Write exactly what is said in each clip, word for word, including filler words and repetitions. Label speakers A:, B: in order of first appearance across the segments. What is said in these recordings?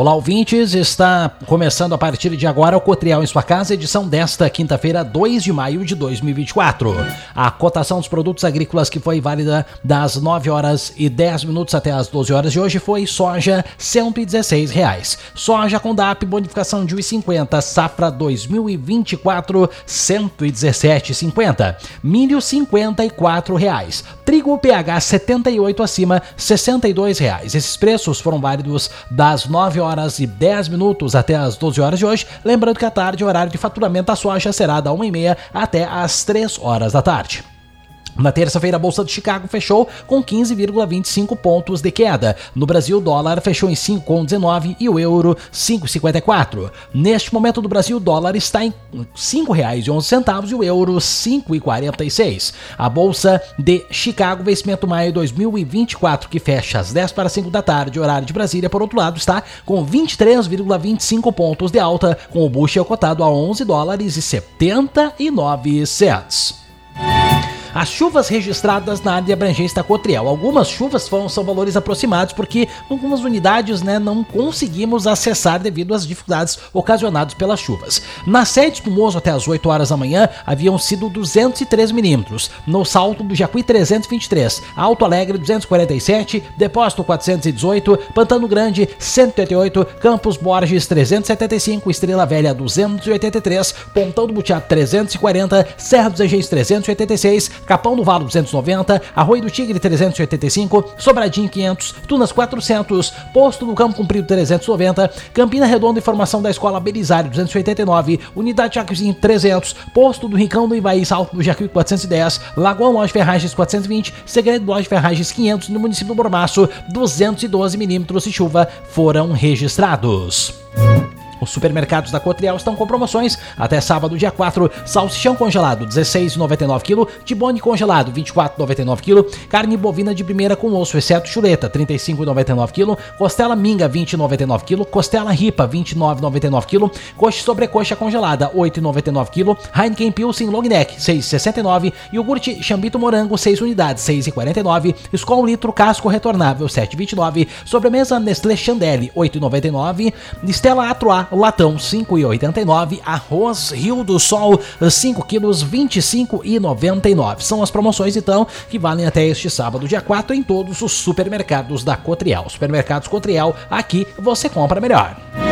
A: Olá, ouvintes, está começando a partir de agora o Cotriel em sua casa, edição desta quinta-feira, dois de maio de dois mil e vinte e quatro. A cotação dos produtos agrícolas que foi válida das nove horas e dez minutos até as doze horas de hoje foi soja cento e dezesseis reais. Soja com D A P, bonificação de um real e cinquenta, safra dois mil e vinte e quatro, cento e dezessete reais e cinquenta. Milho cinquenta e quatro reais. Trigo P H setenta e oito acima, sessenta e dois reais. Esses preços foram válidos das nove horas e dez minutos até as doze horas de hoje. Lembrando que à tarde o horário de faturamento da soja será da uma e meia até as três horas da tarde. Na terça-feira, a Bolsa de Chicago fechou com quinze vírgula vinte e cinco pontos de queda. No Brasil, o dólar fechou em cinco vírgula dezenove e o euro cinco vírgula cinquenta e quatro. Neste momento do Brasil, o dólar está em cinco reais e onze centavos e o euro cinco vírgula quarenta e seis. A Bolsa de Chicago, vencimento maio dois mil e vinte e quatro, que fecha às dez para as cinco da tarde, horário de Brasília, por outro lado, está com vinte e três vírgula vinte e cinco pontos de alta, com o bushel cotado a onze dólares e setenta e nove centavos. As chuvas registradas na área de abrangência da Cotriel. Algumas chuvas foram, são valores aproximados porque em algumas unidades, né, não conseguimos acessar devido às dificuldades ocasionadas pelas chuvas. Na Sede Espumoso até as oito horas da manhã haviam sido duzentos e três milímetros. No Salto do Jacuí trezentos e vinte e três. Alto Alegre duzentos e quarenta e sete. Depósito quatrocentos e dezoito. Pantano Grande cento e oitenta e oito. Campos Borges trezentos e setenta e cinco. Estrela Velha duzentos e oitenta e três. Pontão do Butiá trezentos e quarenta. Serra dos Engenhos trezentos e oitenta e seis. Capão do Valo duzentos e noventa, Arroio do Tigre trezentos e oitenta e cinco, Sobradinho quinhentos, Tunas quatrocentos, Posto do Campo Comprido trezentos e noventa, Campina Redonda, informação da Escola Belisário duzentos e oitenta e nove, Unidade Jacuizinho trezentos, Posto do Ricão do Ivaí, Salto do Jacuí quatrocentos e dez, Lagoa Loja Ferragens quatrocentos e vinte, Segredo Loja Ferragens quinhentos, no município do Bormaço duzentos e doze milímetros de chuva foram registrados. Os supermercados da Cotriel estão com promoções até sábado, dia quatro. Salsichão congelado, dezesseis reais e noventa e nove quilômetros. Tibone congelado, vinte e quatro reais e noventa e nove quilômetros. Carne bovina de primeira com osso, exceto chuleta, trinta e cinco reais e noventa e nove quilômetros. Costela minga, vinte reais e noventa e nove quilômetros. Costela ripa, vinte e nove reais e noventa e nove quilômetros. Coxa sobrecoxa congelada, oito reais e noventa e nove quilômetros. Heineken Pilsen Long Neck, seis reais e sessenta e nove quilômetros. Iogurte Chambito Morango, seis unidades, seis reais e quarenta e nove quilômetros. Skol litro casco retornável, sete reais e vinte e nove quilômetros. Sobremesa Nestlé Chandelle, oito reais e noventa e nove quilômetros. Stella Atuá, latão, cinco reais e oitenta e nove centavos, arroz Rio do Sol cinco quilos, vinte e cinco reais e noventa e nove centavos. São as promoções então que valem até este sábado, dia quatro, em todos os supermercados da Cotriel. Supermercados Cotriel, aqui você compra melhor.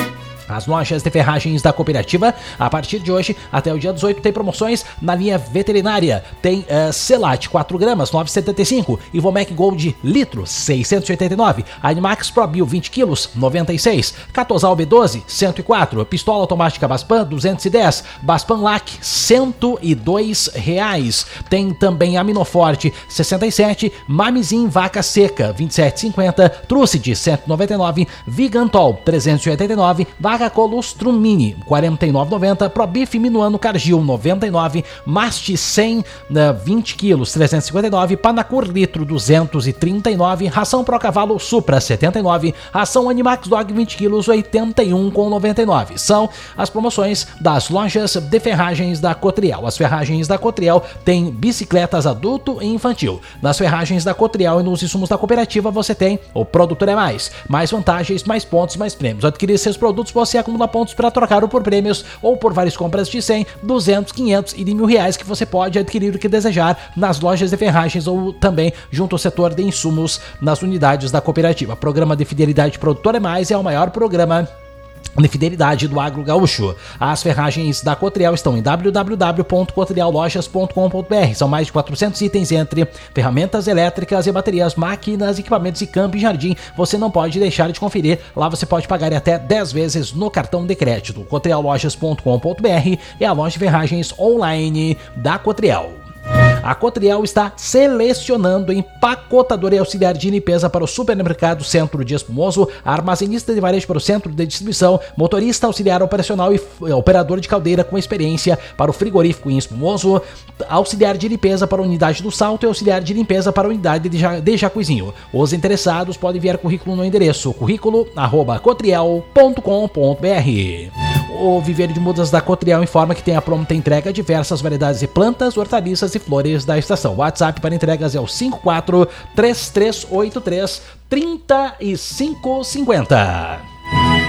A: As lojas de ferragens da cooperativa, a partir de hoje até o dia dezoito, tem promoções na linha veterinária. Tem uh, Celate quatro gramas, nove reais e setenta e cinco centavos. Ivomec Gold litro, seiscentos e oitenta e nove reais. Animax Pro Bio vinte quilos, noventa e seis reais. Catosal B doze, cento e quatro reais. Pistola automática Baspan, duzentos e dez reais. Baspan Lac, cento e dois reais. Tem também Aminoforte, sessenta e sete reais. Mamizin Vaca Seca, vinte e sete reais e cinquenta centavos. Trucid, cento e noventa e nove reais. Vigantol, trezentos e oitenta e nove reais. Colostrum Mini, quarenta e nove reais e noventa centavos. Probif Minuano Cargill, noventa e nove reais. Mast cem, vinte quilos, trezentos e cinquenta e nove reais. Panacur litro, duzentos e trinta e nove reais. Ração Pro Cavalo Supra, setenta e nove reais. Ração Animax Dog vinte quilos, oitenta e um reais com noventa e nove centavos. São as promoções das lojas de ferragens da Cotriel. As ferragens da Cotriel têm bicicletas adulto e infantil. Nas ferragens da Cotriel e nos insumos da cooperativa você tem o Produtor é Mais. Mais vantagens, mais pontos, mais prêmios. Adquirir seus produtos, você acumula pontos para trocar ou por prêmios ou por várias compras de cem, duzentos, quinhentos e de mil reais que você pode adquirir o que desejar nas lojas de ferragens ou também junto ao setor de insumos nas unidades da cooperativa. Programa de Fidelidade Produtor é Mais é o maior programa de fidelidade do agro gaúcho. As ferragens da Cotriel estão em w w w ponto cotriel lojas ponto com ponto b r. São mais de quatrocentos itens entre ferramentas elétricas e baterias, máquinas, equipamentos e campo e jardim. Você não pode deixar de conferir. Lá você pode pagar até dez vezes no cartão de crédito. cotriel lojas ponto com ponto b r é a loja de ferragens online da Cotriel. A Cotriel está selecionando empacotador e auxiliar de limpeza para o supermercado Centro de Espumoso, armazenista de varejo para o centro de distribuição, motorista auxiliar operacional e operador de caldeira com experiência para o frigorífico em Espumoso, auxiliar de limpeza para a unidade do Salto e auxiliar de limpeza para a unidade de, ja- de Jacuizinho. Os interessados podem enviar currículo no endereço currículo arroba cotriel ponto com ponto b r. O Viveiro de Mudas da Cotriel informa que tem a pronta entrega de diversas variedades de plantas, hortaliças e flores da estação. O WhatsApp para entregas é o cinco quatro três três oito três três cinco cinco zero.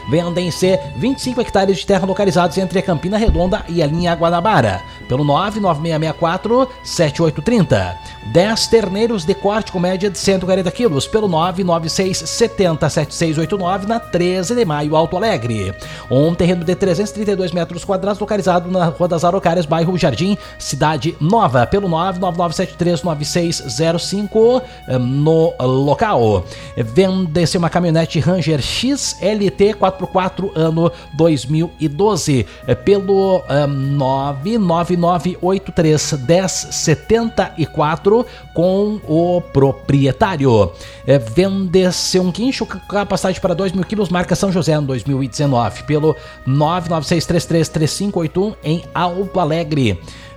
A: Vendem-se vinte e cinco hectares de terra localizados entre a Campina Redonda e a linha Guanabara, pelo nove nove seis seis quatro sete oito três zero. dez terneiros de corte com média de cento e quarenta quilos, pelo nove nove seis sete zero sete seis oito nove, na treze de maio, Alto Alegre. Um terreno de trezentos e trinta e dois metros quadrados, localizado na Rua das Araucárias, bairro Jardim, Cidade Nova, pelo nove nove nove sete três nove seis zero cinco, no local. Vende-se uma caminhonete Ranger X L T quatro por quatro, ano dois mil e doze, pelo um, nove nove nove oito três um zero sete quatro, com o proprietário. Vende-se um guincho com capacidade para dois mil quilos, marca São José, no dois mil e dezenove, pelo nove nove seis três três três cinco oito um, em Alto Alegre.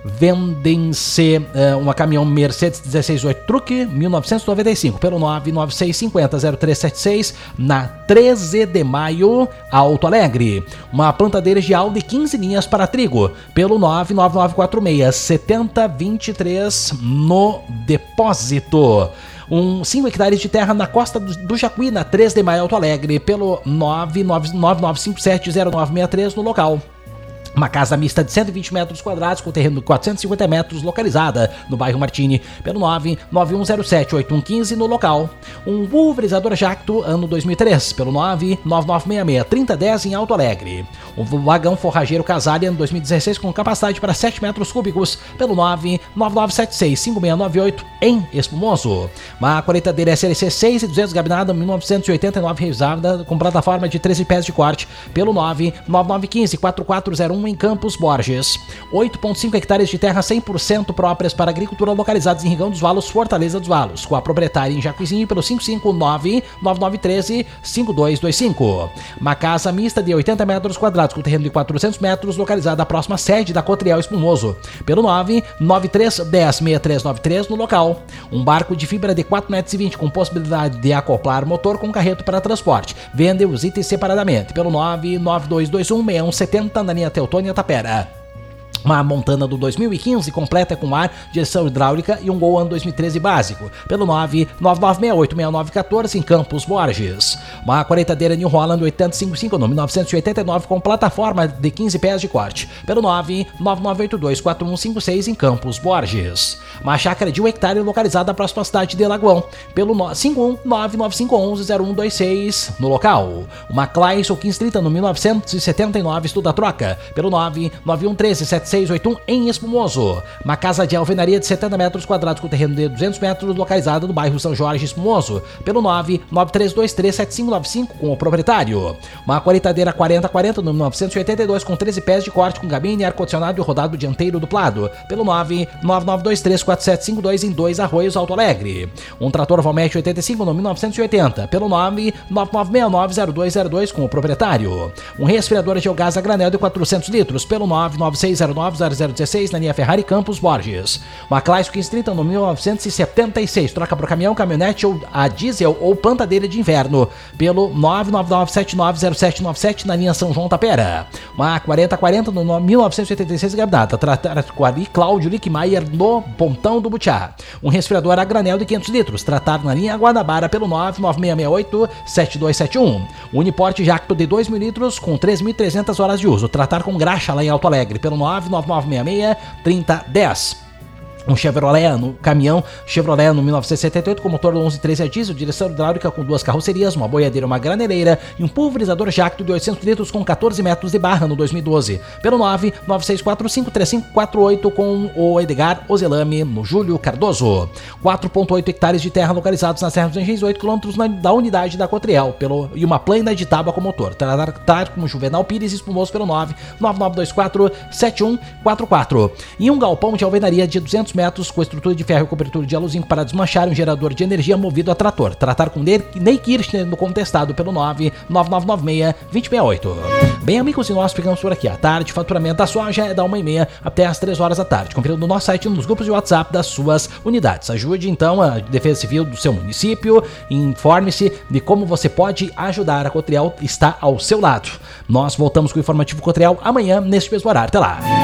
A: Vendem-se uh, uma caminhão Mercedes dezesseis oito Truque mil novecentos e noventa e cinco, pelo nove nove seis cinco zero zero três sete seis, na treze de maio, Alto Alegre. Uma plantadeira de alho de quinze linhas para trigo, pelo nove nove nove quatro seis sete zero dois três, no depósito. Um cinco hectares de terra na costa do, do Jacuí, na treze de maio, Alto Alegre, pelo nove nove nove cinco sete zero nove seis três, no local. Uma casa mista de cento e vinte metros quadrados com terreno de quatrocentos e cinquenta metros, localizada no bairro Martini, pelo nove nove um zero sete oito um um cinco, no local. Um pulverizador Jacto, ano dois mil e três, pelo nove nove nove seis seis três zero um zero, em Alto Alegre. Um vagão forrageiro Casale, ano dois mil e dezesseis, com capacidade para sete metros cúbicos, pelo nove nove nove sete seis cinco seis nove oito, em Espumoso. Uma colheitadeira S L C seis e duzentos gabinada mil novecentos e oitenta e nove, revisada com plataforma de treze pés de corte, pelo nove nove nove um cinco quatro quatro zero um, em Campos Borges. oito vírgula cinco hectares de terra cem por cento próprias para agricultura, localizadas em Rincão dos Valos, Fortaleza dos Valos, com a proprietária em Jacuizinho, pelo cinco cinco nove nove nove um três cinco dois dois cinco. Uma casa mista de oitenta metros quadrados com terreno de quatrocentos metros, localizada à próxima sede da Cotriel Espumoso, pelo nove nove três um zero seis três nove três, no local. Um barco de fibra de quatro metros e vinte com possibilidade de acoplar motor com carreto para transporte. Vende os itens separadamente, pelo nove nove dois dois um seis um sete zero, na linha Teutônia Tapera. Uma Montana do dois mil e quinze, completa com ar, direção hidráulica e um Gol ano dois mil e treze básico, pelo nove nove nove seis oito seis nove um quatro, em Campos Borges. Uma colheitadeira New Holland oitocentos e cinquenta e cinco, no mil novecentos e oitenta e nove, com plataforma de quinze pés de corte, pelo nove nove nove oito dois quatro um cinco seis, em Campos Borges. Uma chácara de um hectare localizada próxima à cidade de Lagoão, pelo cinco um nove nove cinco um um zero um dois seis, no local. Uma Chrysler quinze trinta, no mil novecentos e setenta e nove, estuda a troca, pelo nove nove um um três sete seis oito um, em Espumoso. Uma casa de alvenaria de setenta metros quadrados com terreno de duzentos metros, localizada no bairro São Jorge, Espumoso, pelo nove nove três dois três sete cinco nove cinco, com o proprietário. Uma colheitadeira quarenta quarenta, no mil novecentos e oitenta e dois, com treze pés de corte, com gabine, ar-condicionado e rodado dianteiro duplado, pelo nove nove nove dois três quatro sete cinco dois, em Dois Arroios, Alto Alegre. Um trator Valmet oitenta e cinco, no mil novecentos e oitenta, pelo nove nove nove seis nove zero dois zero dois, com o proprietário. Um resfriador de gás a granel de quatrocentos litros, pelo nove nove seis zero nove zero zero um seis, na linha Ferrari, Campos Borges. Uma Chrysler quinze trinta, no mil novecentos e setenta e seis, troca para caminhão, caminhonete ou a diesel ou plantadeira de inverno, pelo nove nove nove sete nove zero sete nove sete, na linha São João Tapera. Uma quarenta quarenta, no mil novecentos e oitenta e seis, gabinada, tratar com a Cláudio Lickmaier, no Pontão do Butiá. Um resfriador a granel de quinhentos litros, tratar na linha Guanabara, pelo nove nove seis seis oito sete dois sete um. Uniporte Jacto de dois mil litros, com três mil e trezentas horas de uso, tratar com graxa, lá em Alto Alegre, pelo nove nove nove seis seis três zero um zero. Um Chevrolet no caminhão Chevrolet no mil novecentos e setenta e oito, com motor onze treze a diesel, direção hidráulica com duas carrocerias, uma boiadeira, uma graneleira e um pulverizador Jacto de oitocentos litros com quatorze metros de barra, no dois mil e doze, pelo nove nove seis quatro cinco três cinco quatro oito, com o Edgar Ozelame, no Júlio Cardoso. quatro vírgula oito hectares de terra localizados nas serras dos Engenhos, oito quilômetros da unidade da Cotriel, pelo, e uma plana de tábua com motor. Tratar com Juvenal Pires e Espumoso, pelo nove nove nove dois quatro sete um quatro quatro. E um galpão de alvenaria de duzentos metros, com estrutura de ferro e cobertura de aluzinco para desmanchar, um gerador de energia movido a trator. Tratar com Ney Kirchner, no contestado, pelo nove nove nove nove seis dois zero seis oito. Bem, amigos, e nós ficamos por aqui à tarde. Faturamento da soja é da uma e meia até as três horas da tarde. Confira no nosso site, nos grupos de WhatsApp das suas unidades. Ajude, então, a Defesa Civil do seu município. Informe-se de como você pode ajudar. A Cotriel está ao seu lado. Nós voltamos com o Informativo Cotriel amanhã, neste mesmo horário. Até lá!